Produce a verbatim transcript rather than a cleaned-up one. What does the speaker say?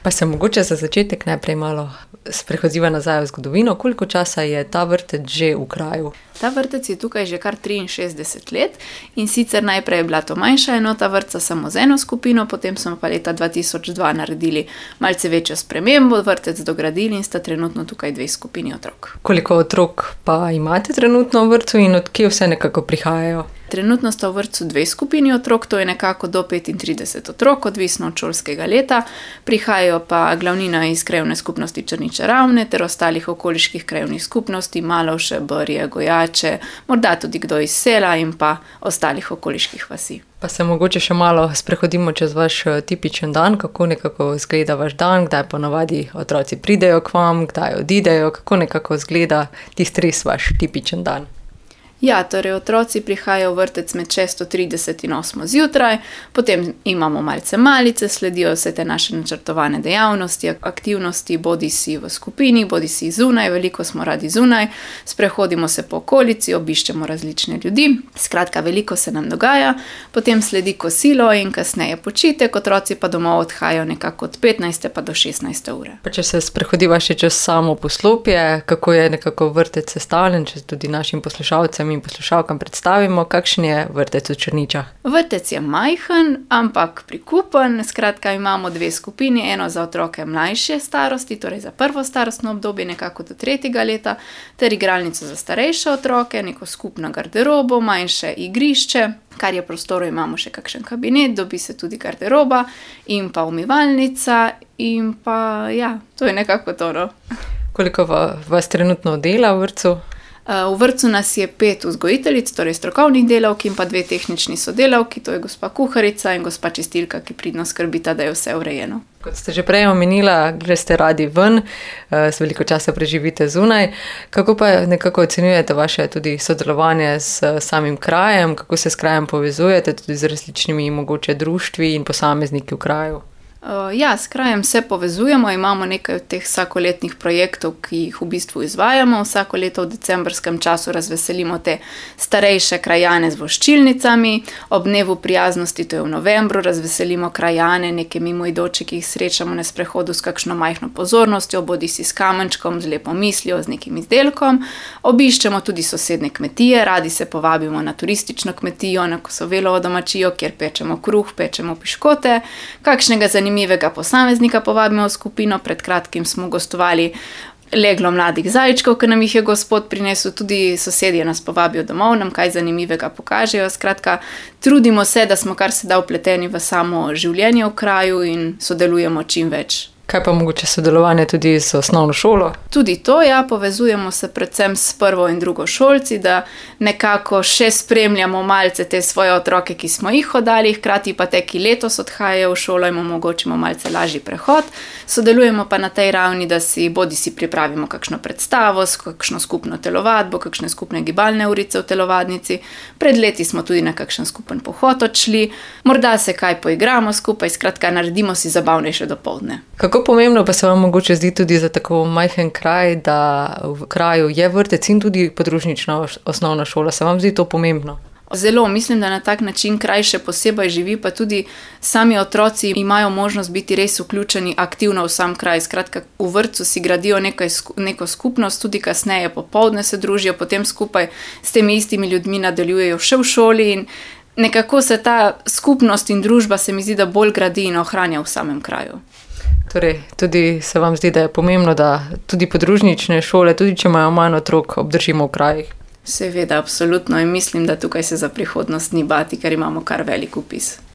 Pa se mogoče za začetek najprej malo sprehodiva nazaj v zgodovino. Koliko časa je ta vrtec že v kraju? Ta vrtec je tukaj že kar triinšestdeset let in sicer najprej je bila to manjša enota vrtca samo z eno skupino, potem smo pa leta dva tisoč dva naredili malce večjo spremembo, vrtec dogradili in sta trenutno tukaj dve skupini otrok. Koliko otrok pa imate trenutno v vrtcu in od kje vse nekako prihajajo? Trenutno sta v vrtcu dve skupini otrok, to je nekako do petintrideset otrok, odvisno od šolskega leta. Prihajajo pa glavnina iz krajevne skupnosti Črniče Ravne ter ostalih okoliških krajevnih skupnosti, Malovše, Brje, Gojače, morda tudi kdo iz sela in pa ostalih okoliških vasi. Pa se mogoče še malo sprehodimo čez vaš tipičen dan, kako nekako izgleda vaš dan, kdaj ponavadi otroci pridejo k vam, kdaj odidejo, kako nekako izgleda tisti res vaš tipičen dan. Ja, torej otroci prihajajo v vrtec med šesto trideset in osmo zjutraj, potem imamo malce malice, sledijo vse te naše načrtovane dejavnosti, aktivnosti, bodi si v skupini, bodi si zunaj, veliko smo radi zunaj, sprehodimo se po okolici, obiščemo različne ljudi, skratka veliko se nam dogaja, potem sledi kosilo in kasneje počitek, otroci pa domov odhajajo nekako od petnajste pa do šestnajste ure. Pa če se sprehodiva še čez samo poslopje, kako je nekako vrtec sestavljen, če tudi našim poslušalcem in poslušalkam predstavimo, kakšen je vrtec v Črničah. Vrtec je majhen, ampak prikupen, skratka imamo dve skupini, eno za otroke mlajše starosti, torej za prvo starostno obdobje, nekako do tretjega leta, ter igralnico za starejše otroke, neko skupno garderobo, manjše igrišče, kar je prostorov, imamo še kakšen kabinet, dobi se tudi garderoba in pa umivalnica in pa ja, to je nekako to, no. Koliko vas trenutno dela v vrtcu? V vrtcu nas je pet vzgojiteljic, torej strokovnih delavk in pa dve tehnični sodelavki, to je gospa kuharica in gospa čistilka, ki pridno skrbita, da je vse urejeno. Kot ste že prej omenila, greste radi ven, z veliko časa preživite zunaj. Kako pa nekako ocenjujete vaše tudi sodelovanje s samim krajem, kako se s krajem povezujete tudi z različnimi mogoče društvi in posamezniki v kraju? Ja, s krajem se povezujemo, imamo nekaj od teh vsakoletnih projektov, ki jih v bistvu izvajamo. Vsako leto v decembrskem času razveselimo te starejše krajane z voščilnicami, ob dnevu prijaznosti, to je v novembru, razveselimo krajane, neke mimoidoče, ki jih srečamo na sprehodu s kakšno majhno pozornostjo, bodi si s kamenčkom, z lepo mislijo, z nekim izdelkom. Obiščemo tudi sosedne kmetije, radi se povabimo na turistično kmetijo, na Kosovelovo domačijo, kjer pečemo kruh, pečemo piškote, kakšnega zanimivega zanimivega posameznika povabimo v skupino. Pred kratkim smo gostovali leglo mladih zajčkov, ki nam jih je gospod prinesel, tudi sosedje nas povabijo domov, nam kaj zanimivega pokažejo. Skratka, trudimo se, da smo kar se da vpleteni v samo življenje v kraju in sodelujemo čim več. Kaj pa mogoče sodelovanje tudi z osnovno šolo? Tudi to, ja, povezujemo se predvsem s prvo in drugo šolci, da nekako še spremljamo malce te svoje otroke, ki smo jih oddali, hkrati pa te, ki letos odhajajo v šolo, jim omogočimo malce lažji prehod. Sodelujemo pa na tej ravni, da si bodi si pripravimo kakšno predstavo, kakšno skupno telovadbo, kakšne skupne gibalne urice v telovadnici. Pred leti smo tudi na kakšen skupen pohod odšli, morda se kaj poigramo skupaj, skratka naredimo si zabavnejše dopoldne. Kako pomembno pa se vam mogoče zdi tudi za tako majhen kraj, da v kraju je vrtec in tudi podružnična osnovna šola? Se vam zdi to pomembno? Zelo, mislim, da na tak način kraj še posebej živi, pa tudi sami otroci imajo možnost biti res vključeni aktivno v sam kraj. Skratka, v vrtcu si gradijo nekaj, neko skupnost, tudi kasneje popoldne se družijo, potem skupaj s temi istimi ljudmi nadaljujejo še v šoli in nekako se ta skupnost in družba se mi zdi, da bolj gradi in ohranja v samem kraju. Torej, tudi se vam zdi, da je pomembno, da tudi podružnične šole, tudi če imajo manj otrok, obdržimo v krajih? Seveda, absolutno in mislim, da tukaj se za prihodnost ni bati, ker imamo kar velik vpis.